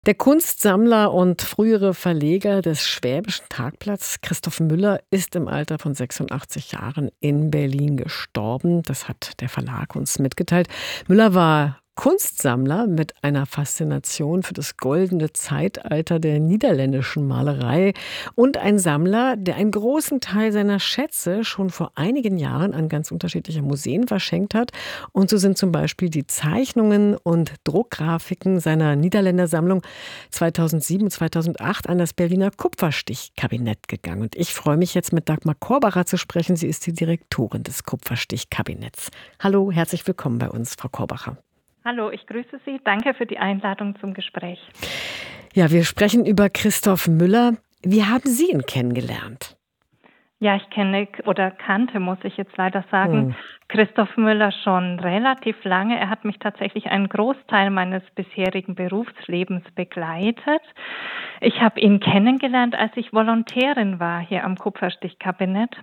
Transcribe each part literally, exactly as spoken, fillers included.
Der Kunstsammler und frühere Verleger des Schwäbischen Tagblatts, Christoph Müller, ist im Alter von sechsundachtzig Jahren in Berlin gestorben. Das hat der Verlag uns mitgeteilt. Müller war Kunstsammler mit einer Faszination für das goldene Zeitalter der niederländischen Malerei und ein Sammler, der einen großen Teil seiner Schätze schon vor einigen Jahren an ganz unterschiedliche Museen verschenkt hat. Und so sind zum Beispiel die Zeichnungen und Druckgrafiken seiner Niederländersammlung zweitausendsieben, zweitausendacht an das Berliner Kupferstichkabinett gegangen. Und ich freue mich jetzt mit Dagmar Korbacher zu sprechen. Sie ist die Direktorin des Kupferstichkabinetts. Hallo, herzlich willkommen bei uns, Frau Korbacher. Hallo, ich grüße Sie. Danke für die Einladung zum Gespräch. Ja, wir sprechen über Christoph Müller. Wie haben Sie ihn kennengelernt? Ja, ich kenne oder kannte, muss ich jetzt leider sagen, Hm. Christoph Müller schon relativ lange. Er hat mich tatsächlich einen Großteil meines bisherigen Berufslebens begleitet. Ich habe ihn kennengelernt, als ich Volontärin war hier am Kupferstichkabinett.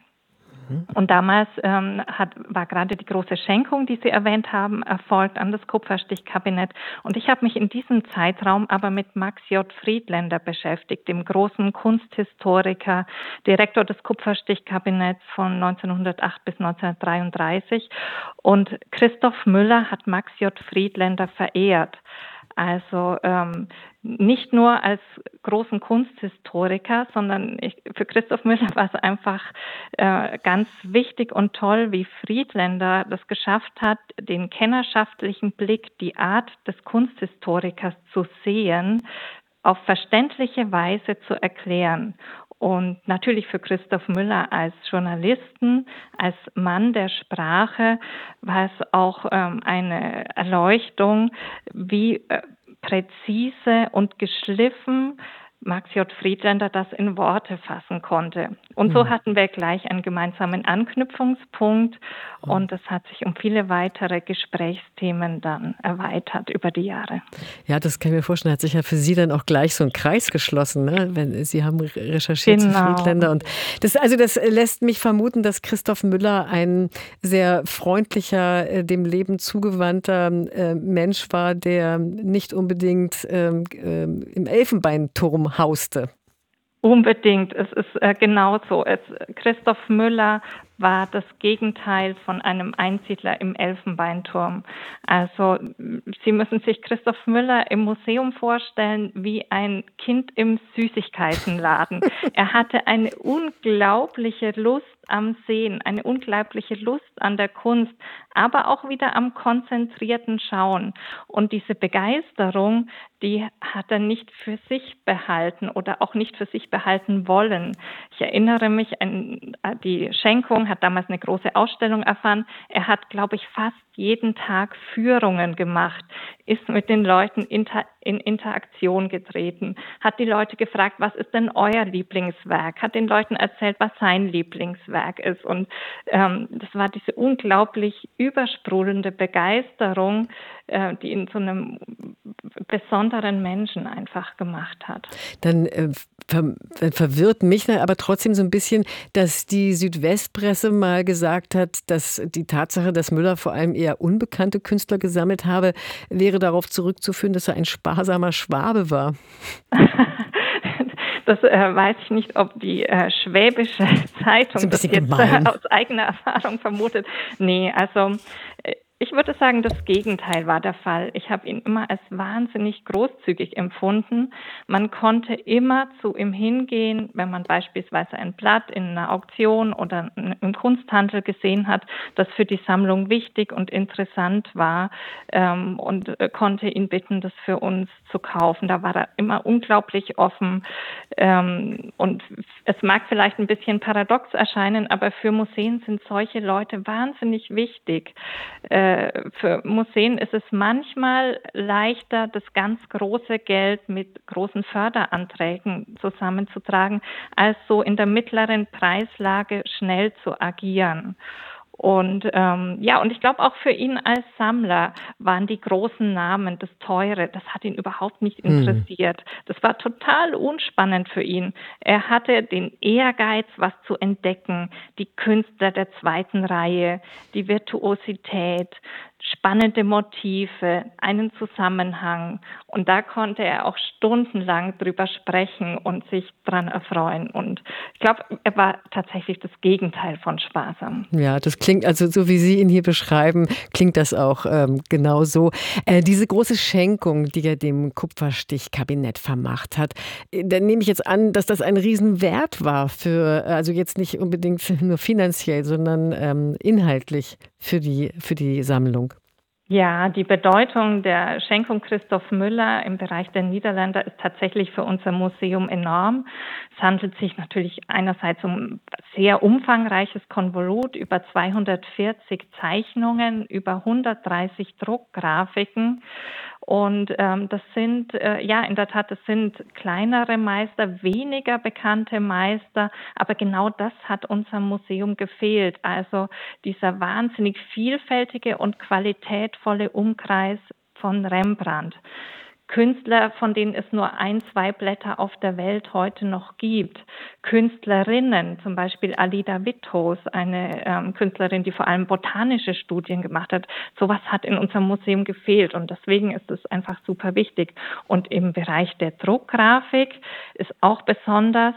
Und damals ähm, hat, war gerade die große Schenkung, die Sie erwähnt haben, erfolgt an das Kupferstichkabinett. Und ich habe mich in diesem Zeitraum aber mit Max J. Friedländer beschäftigt, dem großen Kunsthistoriker, Direktor des Kupferstichkabinetts von neunzehnhundertacht bis neunzehnhundertdreiunddreißig. Und Christoph Müller hat Max J. Friedländer verehrt. Also ähm, nicht nur als großen Kunsthistoriker, sondern ich, für Christoph Müller war es einfach äh, ganz wichtig und toll, wie Friedländer das geschafft hat, den kennerschaftlichen Blick, die Art des Kunsthistorikers zu sehen, auf verständliche Weise zu erklären. Und natürlich für Christoph Müller als Journalisten, als Mann der Sprache war es auch ähm, eine Erleuchtung, wie äh, präzise und geschliffen Max J. Friedländer das in Worte fassen konnte. Und so Hm. hatten wir gleich einen gemeinsamen Anknüpfungspunkt und es hat sich um viele weitere Gesprächsthemen dann erweitert über die Jahre. Ja, das kann ich mir vorstellen. Hat sich ja für Sie dann auch gleich so ein Kreis geschlossen, ne? Wenn Sie haben recherchiert zu Genau. Friedländer. Und das, also das lässt mich vermuten, dass Christoph Müller ein sehr freundlicher, äh, dem Leben zugewandter äh, Mensch war, der nicht unbedingt ähm, ähm, im Elfenbeinturm hauste. Unbedingt, es ist äh, genauso. Es, Christoph Müller war das Gegenteil von einem Einsiedler im Elfenbeinturm. Also Sie müssen sich Christoph Müller im Museum vorstellen wie ein Kind im Süßigkeitenladen. Er hatte eine unglaubliche Lust am Sehen, eine unglaubliche Lust an der Kunst, aber auch wieder am konzentrierten Schauen. Und diese Begeisterung, die hat er nicht für sich behalten oder auch nicht für sich behalten wollen. Ich erinnere mich an die Schenkung, hat damals eine große Ausstellung erfahren. Er hat, glaube ich, fast jeden Tag Führungen gemacht, ist mit den Leuten inter, in Interaktion getreten, hat die Leute gefragt, was ist denn euer Lieblingswerk, hat den Leuten erzählt, was sein Lieblingswerk ist. Und ähm, das war diese unglaublich übersprudelnde Begeisterung, äh, die ihn zu einem besonderen Menschen einfach gemacht hat. Dann äh, ver verwirrt mich aber trotzdem so ein bisschen, dass die Südwestpresse mal gesagt hat, dass die Tatsache, dass Müller vor allem eher unbekannte Künstler gesammelt habe, wäre darauf zurückzuführen, dass er ein sparsamer Schwabe war. Das äh, weiß ich nicht, ob die äh, Schwäbische Zeitung das jetzt äh, aus eigener Erfahrung vermutet. Nee, also äh, ich würde sagen, das Gegenteil war der Fall. Ich habe ihn immer als wahnsinnig großzügig empfunden. Man konnte immer zu ihm hingehen, wenn man beispielsweise ein Blatt in einer Auktion oder im Kunsthandel gesehen hat, das für die Sammlung wichtig und interessant war, ähm, und äh, konnte ihn bitten, das für uns zu kaufen. Da war er immer unglaublich offen. Ähm, und es mag vielleicht ein bisschen paradox erscheinen, aber für Museen sind solche Leute wahnsinnig wichtig. Äh, Für Museen ist es manchmal leichter, das ganz große Geld mit großen Förderanträgen zusammenzutragen, als so in der mittleren Preislage schnell zu agieren. Und ähm, ja, und ich glaube auch für ihn als Sammler waren die großen Namen, das Teure, das hat ihn überhaupt nicht Hm. interessiert. Das war total unspannend für ihn. Er hatte den Ehrgeiz, was zu entdecken, die Künstler der zweiten Reihe, die Virtuosität, spannende Motive, einen Zusammenhang. Und da konnte er auch stundenlang drüber sprechen und sich dran erfreuen. Und ich glaube, er war tatsächlich das Gegenteil von sparsam. Ja, das klingt, also so wie Sie ihn hier beschreiben, klingt das auch ähm, genau so. Äh, diese große Schenkung, die er dem Kupferstichkabinett vermacht hat, äh, dann nehme ich jetzt an, dass das ein Riesenwert war für, also jetzt nicht unbedingt nur finanziell, sondern ähm, inhaltlich für die, für die Sammlung. Ja, die Bedeutung der Schenkung Christoph Müller im Bereich der Niederländer ist tatsächlich für unser Museum enorm. Es handelt sich natürlich einerseits um ein sehr umfangreiches Konvolut, über zweihundertvierzig Zeichnungen, über hundertdreißig Druckgrafiken. Und ähm, das sind, äh, ja, in der Tat, das sind kleinere Meister, weniger bekannte Meister, aber genau das hat unserem Museum gefehlt. Also dieser wahnsinnig vielfältige und qualitätvolle Umkreis von Rembrandt. Künstler, von denen es nur ein, zwei Blätter auf der Welt heute noch gibt. Künstlerinnen, zum Beispiel Alida Witthos, eine ähm, Künstlerin, die vor allem botanische Studien gemacht hat. Sowas hat in unserem Museum gefehlt und deswegen ist es einfach super wichtig. Und im Bereich der Druckgrafik ist auch besonders,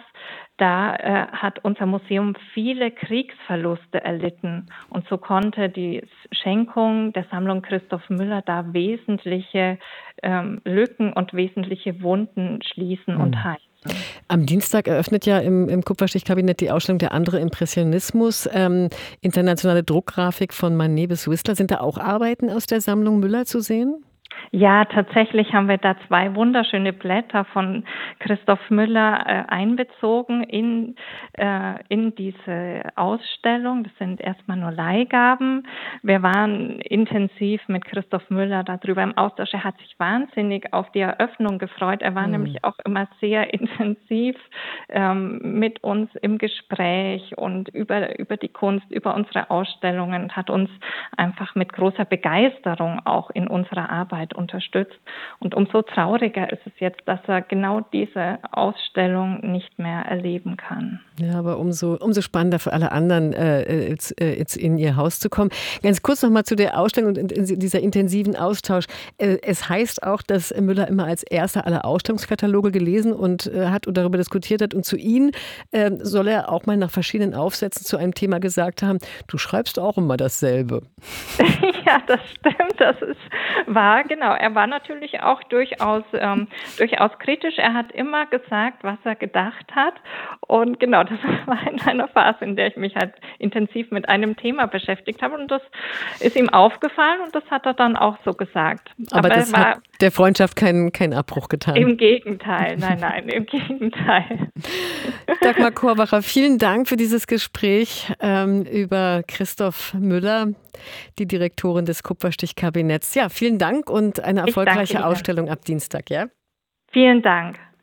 da äh, hat unser Museum viele Kriegsverluste erlitten und so konnte die Schenkung der Sammlung Christoph Müller da wesentliche ähm, Lücken und wesentliche Wunden schließen Hm. und heilen. Am Dienstag eröffnet ja im, im Kupferstichkabinett die Ausstellung Der andere Impressionismus, ähm, internationale Druckgrafik von Manet bis Whistler. Sind da auch Arbeiten aus der Sammlung Müller zu sehen? Ja, tatsächlich haben wir da zwei wunderschöne Blätter von Christoph Müller äh, einbezogen in, äh, in diese Ausstellung. Das sind erstmal nur Leihgaben. Wir waren intensiv mit Christoph Müller darüber im Austausch. Er hat sich wahnsinnig auf die Eröffnung gefreut. Er war mhm. nämlich auch immer sehr intensiv ähm, mit uns im Gespräch und über, über die Kunst, über unsere Ausstellungen und hat uns einfach mit großer Begeisterung auch in unserer Arbeit unterstützt. Und umso trauriger ist es jetzt, dass er genau diese Ausstellung nicht mehr erleben kann. Ja, aber umso, umso spannender für alle anderen, äh, jetzt, äh, jetzt in Ihr Haus zu kommen. Ganz kurz noch mal zu der Ausstellung und in, in dieser intensiven Austausch. Äh, es heißt auch, dass Müller immer als erster alle Ausstellungskataloge gelesen und äh, hat und darüber diskutiert hat. Und zu Ihnen äh, soll er auch mal nach verschiedenen Aufsätzen zu einem Thema gesagt haben, du schreibst auch immer dasselbe. Ja, das stimmt, das ist wahr, genau. Er war natürlich auch durchaus, ähm, durchaus kritisch. Er hat immer gesagt, was er gedacht hat. Und genau, das war in einer Phase, in der ich mich halt intensiv mit einem Thema beschäftigt habe. Und das ist ihm aufgefallen und das hat er dann auch so gesagt. Aber, Aber das hat der Freundschaft keinen keinen Abbruch getan. Im Gegenteil, nein, nein, im Gegenteil. Dagmar Korbacher, vielen Dank für dieses Gespräch ähm, über Christoph Müller, die Direktorin des Kupferstichkabinetts. Ja, vielen Dank und eine erfolgreiche Ausstellung ab Dienstag, ja? Vielen Dank.